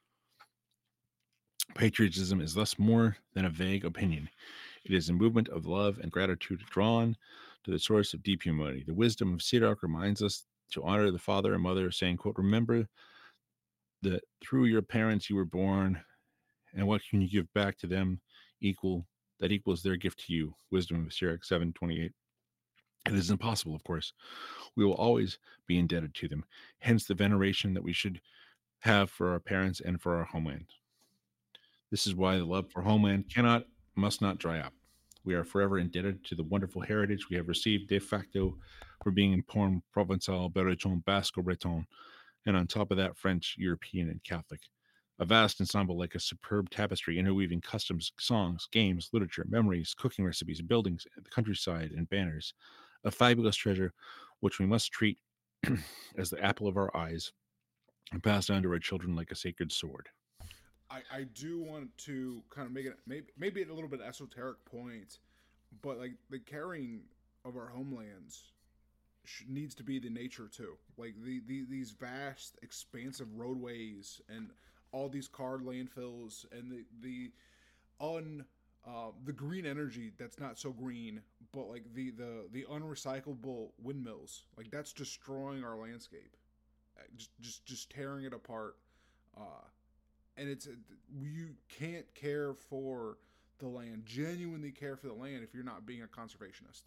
B: Patriotism is thus more than a vague opinion. It is a movement of love and gratitude drawn to the source of deep humility. The wisdom of Sirach reminds us to honor the father and mother, saying, quote, remember that through your parents you were born, and what can you give back to them equal that equals their gift to you? Wisdom of Sirach seven twenty-eight. It is impossible, of course. We will always be indebted to them. Hence the veneration that we should have for our parents and for our homeland. This is why the love for homeland cannot, must not dry up. We are forever indebted to the wonderful heritage we have received de facto for being informed Provençal, Breton, Basque, or Breton, and on top of that, French, European, and Catholic. A vast ensemble like a superb tapestry, interweaving customs, songs, games, literature, memories, cooking recipes, buildings, the countryside, and banners. A fabulous treasure which we must treat as the apple of our eyes and pass on to our children like a sacred sword.
A: I, I do want to kind of make it maybe maybe at a little bit esoteric point, but like the carrying of our homelands sh- needs to be the nature too. Like the, the these vast, expansive roadways and all these car landfills and the the un uh, the green energy that's not so green, but like the the the unrecyclable windmills, like that's destroying our landscape, Uh, just just just tearing it apart. Uh, and it's you can't care for the land, genuinely care for the land if you're not being a conservationist.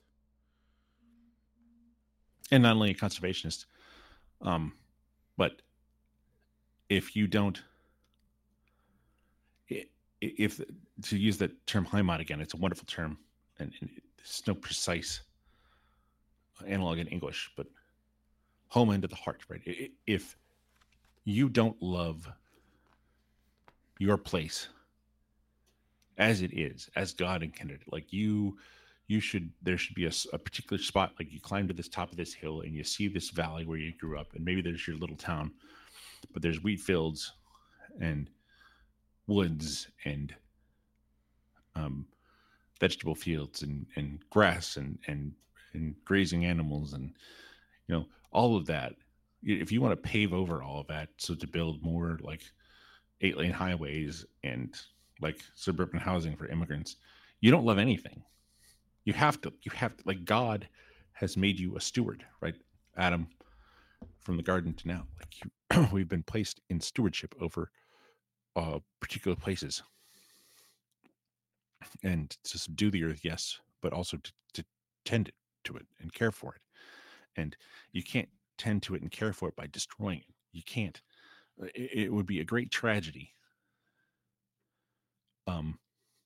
B: And not only a conservationist, um, but if you don't, if to use that term Heimat again, it's a wonderful term, and, and there's no precise analog in English, but home into the heart, right? If you don't love your place as it is, as God intended, like you, you should, there should be a, a particular spot, like you climb to this top of this hill and you see this valley where you grew up, and maybe there's your little town, but there's wheat fields and woods and um, vegetable fields and, and grass and, and, and grazing animals and, you know, all of that. If you want to pave over all of that, so to build more like eight lane highways and like suburban housing for immigrants, you don't love anything. You have to, you have to, like God has made you a steward, right? Adam, from the garden to now, like you, we've been placed in stewardship over uh, particular places and to subdue the earth, yes, but also to, to tend to it and care for it. And you can't tend to it and care for it by destroying it. You can't. It, it would be a great tragedy um,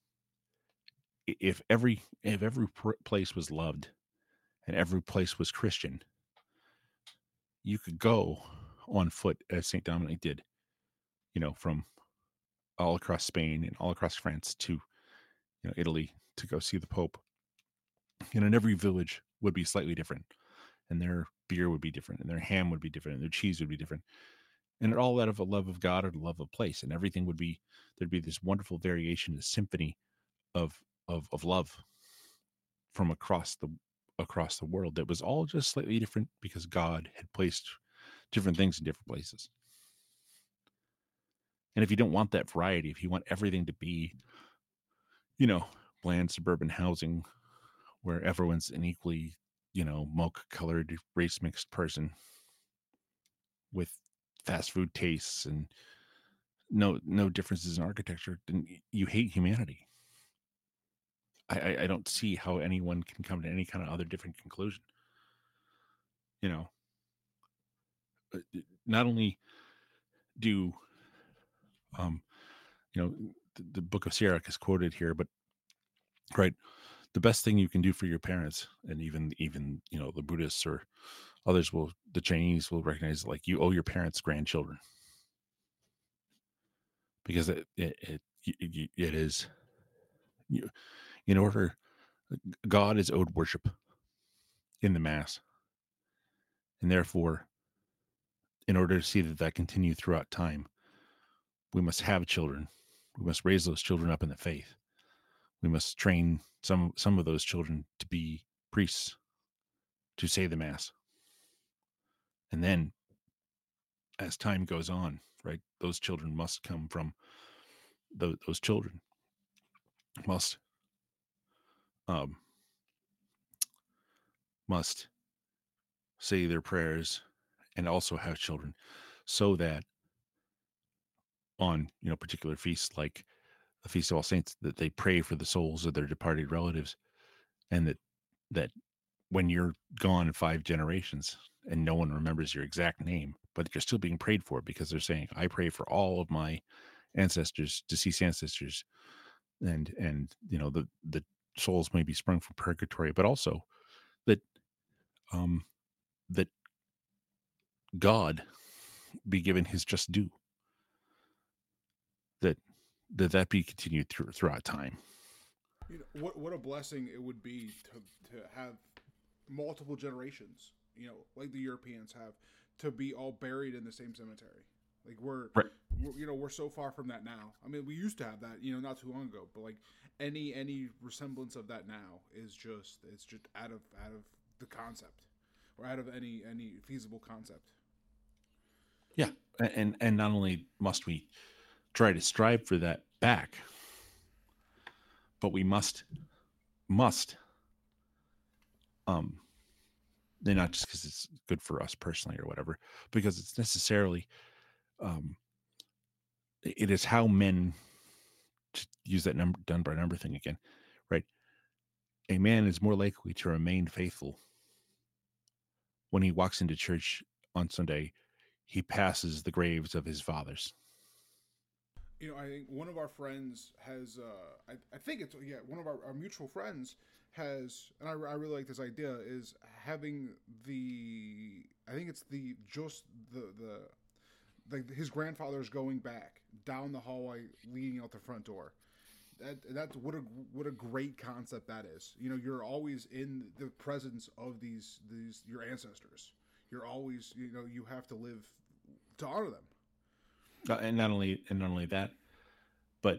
B: if every if every place was loved and every place was Christian. You could go on foot as Saint Dominic did, you know, from all across Spain and all across France to, you know, Italy to go see the Pope. And in every village would be slightly different, and their beer would be different, and their ham would be different, and their cheese would be different. and it all out of a love of God or the love of place, and everything would be there'd be this wonderful variation, a symphony of of of love from across the across the world that was all just slightly different because God had placed different things in different places. And if you don't want that variety, if you want everything to be, you know, bland suburban housing where everyone's an equally, you know, mocha colored race mixed person with fast food tastes and no no differences in architecture, then you hate humanity. I, I, I don't see how anyone can come to any kind of other different conclusion. You know, uh, not only do um, you know, the, the book of Sirach is quoted here, but right, the best thing you can do for your parents, and even even you know the Buddhists or others will, the Chinese will recognize, like, you owe your parents grandchildren because it it it, it, it is you, in order. God is owed worship in the mass, and therefore, in order to see that that continue throughout time, we must have children. We must raise those children up in the faith. We must train some some of those children to be priests, to say the mass. And then as time goes on, right, those children must come from those, those children must um must say their prayers and also have children, so that on, you know, particular feasts like the Feast of All Saints, that they pray for the souls of their departed relatives, and that that when you're gone five generations and no one remembers your exact name, but you're still being prayed for, because they're saying, I pray for all of my ancestors, deceased ancestors, and and you know, the the souls may be sprung from purgatory, but also that um that God be given his just due, that that that be continued through, throughout time.
A: You know, what what a blessing it would be to to have multiple generations, you know, like the Europeans have, to be all buried in the same cemetery. Like we're,
B: Right.
A: we're you know, we're so far from that now. I mean, we used to have that, you know, not too long ago, but like any any resemblance of that now is just it's just out of out of the concept, or out of any any feasible concept.
B: Yeah, and and not only must we try to strive for that back, but we must must um and not just because it's good for us personally or whatever, because it's necessarily um it is how men, to use that number done by number thing again, right? A man is more likely to remain faithful when he walks into church on Sunday. He passes the graves of his fathers.
A: You know, I think one of our friends has, uh, I, I think it's, yeah, one of our, our mutual friends has, and I, I really like this idea, is having the, I think it's the, just the, the, like his grandfather's going back down the hallway leading out the front door. That that's what a what a great concept that is. You know, you're always in the presence of these these your ancestors. You're always, you know, you have to live to honor them.
B: Uh, and not only and not only that, but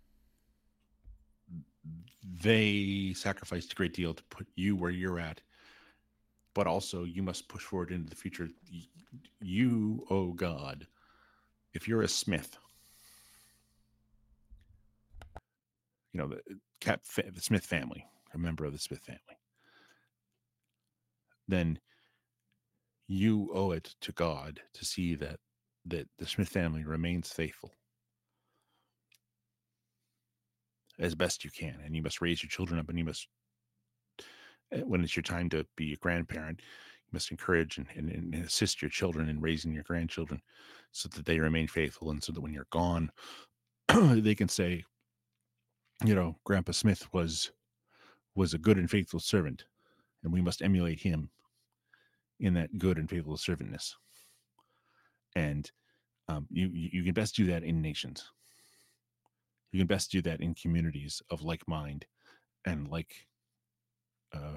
B: they sacrificed a great deal to put you where you're at. But also, you must push forward into the future. You, oh God, if you're a smith, you know, the Cap, the Smith family, a member of the Smith family, then you owe it to God to see that that the Smith family remains faithful as best you can, and you must raise your children up, and you must, when it's your time to be a grandparent, you must encourage and, and, and assist your children in raising your grandchildren, so that they remain faithful, and so that when you're gone, they can say, you know, Grandpa Smith was was a good and faithful servant, and we must emulate him in that good and faithful servantness. And um, you you can best do that in nations. You can best do that in communities of like mind, and like uh,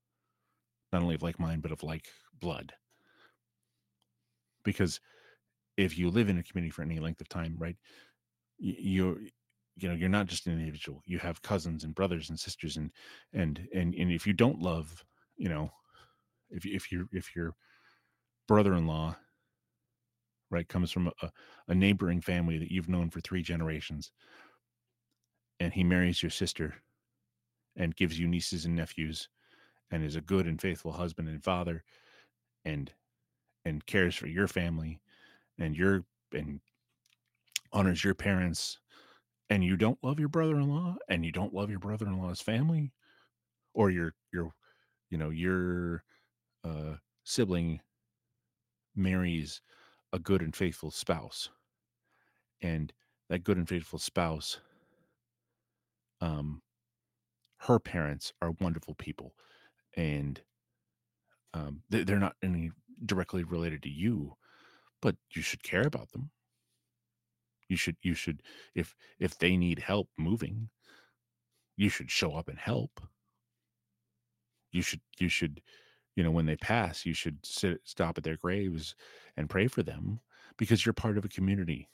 B: not only of like mind but of like blood, because if you live in a community for any length of time, right, you're you know you're not just an individual. You have cousins and brothers and sisters, and and and and if you don't love, you know, if you- if you if your brother-in-law, right, comes from a, a neighboring family that you've known for three generations, and he marries your sister and gives you nieces and nephews, and is a good and faithful husband and father, and and cares for your family, and your and honors your parents, and you don't love your brother-in-law, and you don't love your brother-in-law's family, or your your you know your uh, sibling marries a good and faithful spouse, and that good and faithful spouse, um, her parents are wonderful people, and um, they, they're not any directly related to you, but you should care about them. You should you should if if they need help moving, you should show up and help. You should you should you know when they pass, you should sit stop at their graves and pray for them, because you're part of a community.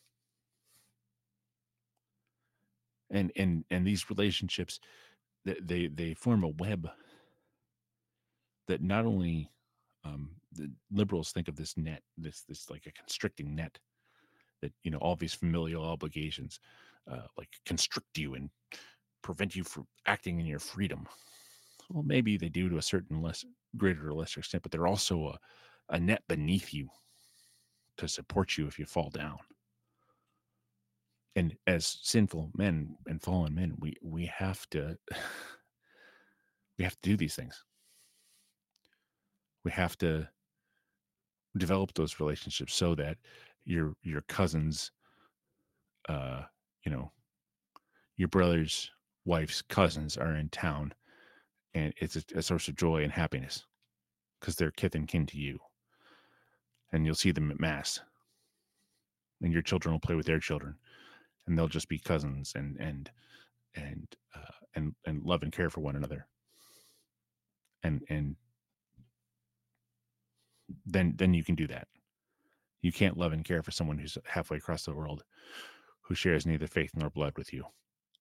B: And and and these relationships, they they, they form a web that not only, um, the liberals think of this net, this this like a constricting net, that you know all these familial obligations, uh, like constrict you and prevent you from acting in your freedom. Well, maybe they do to a certain less greater or lesser extent, but they're also a, a net beneath you to support you if you fall down. And as sinful men and fallen men, we we have to we have to do these things. We have to develop those relationships so that your your cousins, uh, you know, your brother's wife's cousins are in town, and it's a, a source of joy and happiness because they're kith and kin to you, and you'll see them at mass, and your children will play with their children, and they'll just be cousins, and and and uh, and and love and care for one another, and and then then you can do that. You can't love and care for someone who's halfway across the world, who shares neither faith nor blood with you.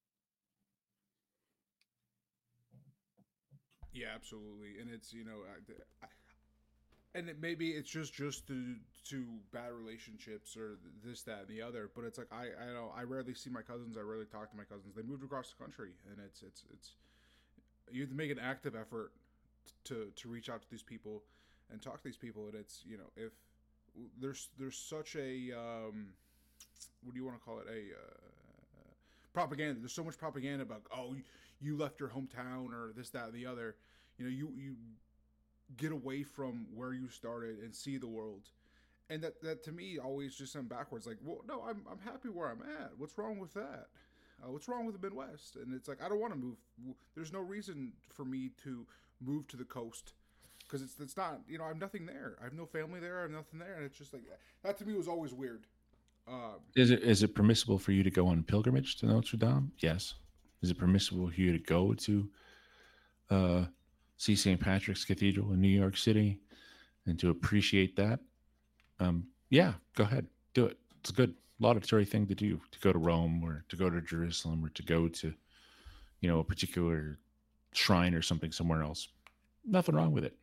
A: Yeah, absolutely. And it's you know, I, I, and it, maybe it's just just to to bad relationships or this that and the other. But it's like I I know I rarely see my cousins. I rarely talk to my cousins. They moved across the country, and it's it's it's you have to make an active effort to to reach out to these people and talk to these people. And it's you know if there's there's such a um, what do you want to call it a uh, propaganda. There's so much propaganda about oh you left your hometown or this that and the other. You know you you get away from where you started and see the world. And that, that to me always just sound backwards. Like, well, no, I'm, I'm happy where I'm at. What's wrong with that? Uh, what's wrong with the Midwest? And it's like I don't want to move. There's no reason for me to move to the coast because it's it's not. You know, I have nothing there. I have no family there. I have nothing there, and it's just like that to me was always weird. Um,
B: Is it is it permissible for you to go on pilgrimage to Notre Dame? Yes. Is it permissible for you to go to uh, see Saint Patrick's Cathedral in New York City and to appreciate that? Um, yeah, go ahead, do it. It's a good laudatory thing to do, to go to Rome or to go to Jerusalem or to go to, you know, a particular shrine or something somewhere else. Nothing wrong with it.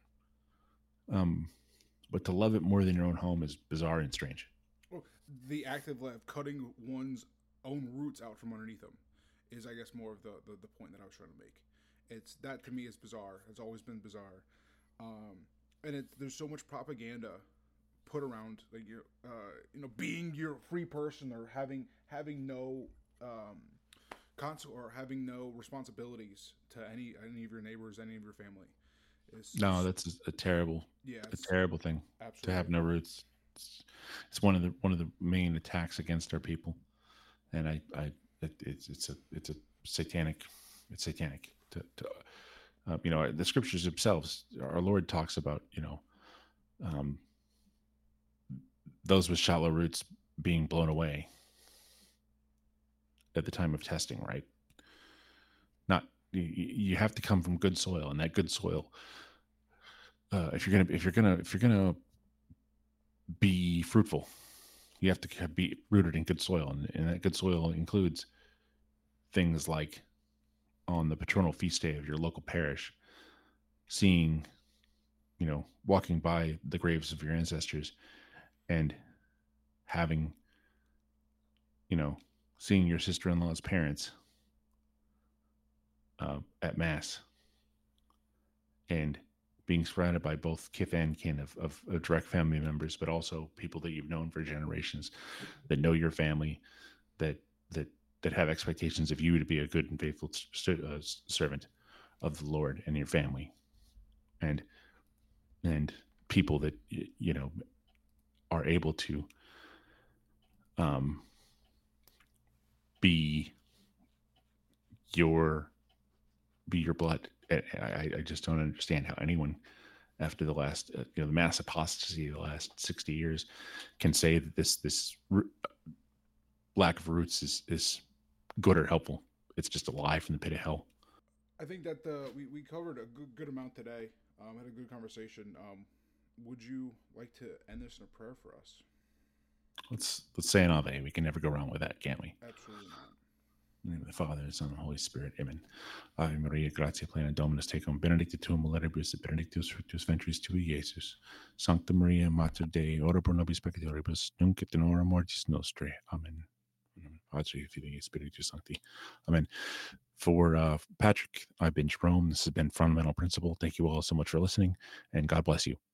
B: Um, but to love it more than your own home is bizarre and strange.
A: well, the active of cutting one's own roots out from underneath them is, I guess, more of the, the, the point that I was trying to make. It's that to me is bizarre. It's always been bizarre, um, and it, there's so much propaganda put around like you uh, you know being your free person or having having no um, cons- or having no responsibilities to any any of your neighbors, any of your family. It's
B: No,
A: just
B: that's a terrible,
A: yeah,
B: a
A: it's
B: terrible thing to have
A: absolutely
B: no roots. It's, it's one of the one of the main attacks against our people, and I, I, it, it's it's a it's a satanic, it's satanic. To, to uh, you know, the scriptures themselves, our Lord talks about, you know, um, those with shallow roots being blown away at the time of testing, right? Not you, you have to come from good soil, and that good soil, uh, if you're gonna if you're gonna if you're gonna be fruitful, you have to be rooted in good soil, and, and that good soil includes things like on the patronal feast day of your local parish, seeing, you know, walking by the graves of your ancestors and having, you know, seeing your sister-in-law's parents uh, at mass, and being surrounded by both kith and kin of, of, of direct family members, but also people that you've known for generations, that know your family, that that that have expectations of you to be a good and faithful uh, servant of the Lord and your family, and and people that you know are able to um, be your be your blood. I, I just don't understand how anyone, after the last uh, you know the mass apostasy of the last sixty years, can say that this this lack of roots is is good or helpful. It's just a lie from the pit of hell.
A: I think that the we, we covered a good good amount today. Um, had a good conversation. Um, would you like to end this in a prayer for us?
B: Let's let's say an Ave. We can never go wrong with that, can't we?
A: Absolutely not.
B: In the name of the Father, the Son, and the Holy Spirit. Amen. Ave Maria, gratia plena, Dominus tecum, benedicta tu mulieribus, et benedictus fructus ventris tui, Iesus. Sancta Maria, Mater Dei, ora pro nobis peccatoribus, nunc et in hora mortis nostrae. Amen. Patri, Filii, Spiritus Sancti. Amen. For uh, Patrick, I've been Jerome. This has been Fundamental Principle. Thank you all so much for listening, and God bless you.